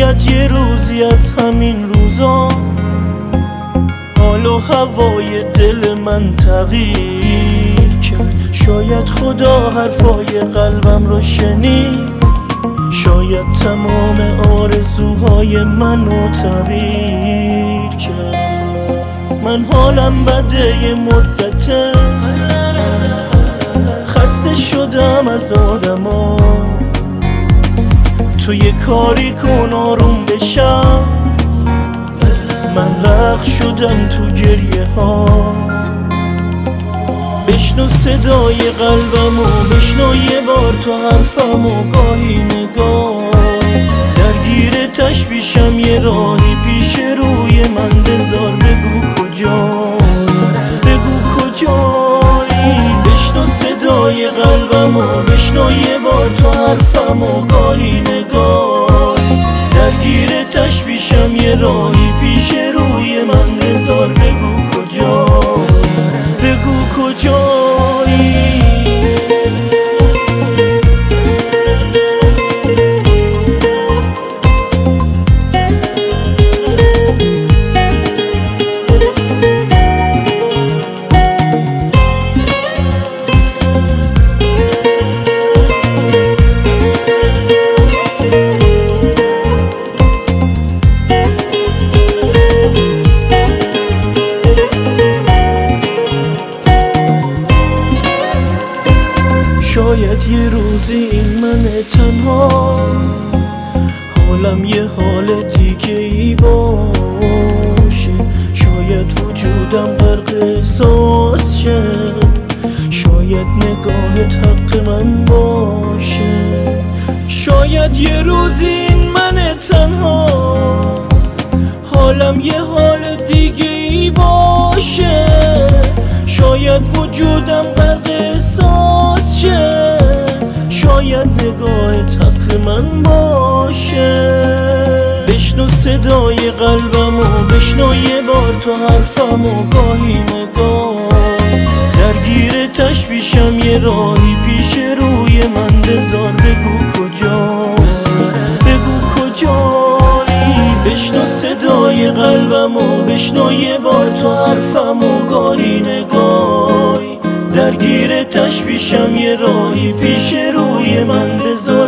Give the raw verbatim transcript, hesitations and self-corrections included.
شاید یه روزی از همین روزا حال و هوای دل من تغییر کرد. شاید خدا حرفای قلبم رو شنید، شاید تمام آرزوهای منو تعبیر کرد. من حالم بده یه مدته، خسته شدم از آدما. تو یه کاری کن آروم بشم، من غرق شدم تو گریه ها. بشنو صدای قلبمو، بشنو یه بار تو حرفمو، گاهی نگاه درگیر تشویشم، یه راهی پیش روی من بذار. بگو کجایی، بگو کجایی. بشنو صدای قلبمو، بشنو یه بار تو حرفمو، گاهی نگاه درگیر تشویشم، یه راهی پیش روی من بذار. بگو کجایی، بگو کجایی. شاید یه روزی این من تنها حالم یه حال دیگه ای باشه. شاید وجودم غرق احساس شه، شاید نگاهت حق من باشه. شاید یه روزی این من تنها حالم یه حال دیگه ای باشه. شاید وجودم غرق احساس شه، شاید نگاهت حق من باشه. بشنو صدای قلبمو، بشنو یه بار تو حرفمو، گاهی نگاه درگیر تشویشم، یه راهی پیش روی من بذار. بگو کجایی، بگو کجایی. بشنو صدای قلبمو، بشنو یه بار تو حرفمو، گاهی نگاهی درگیر تشویشم، یه راهی پیش روی من بذار.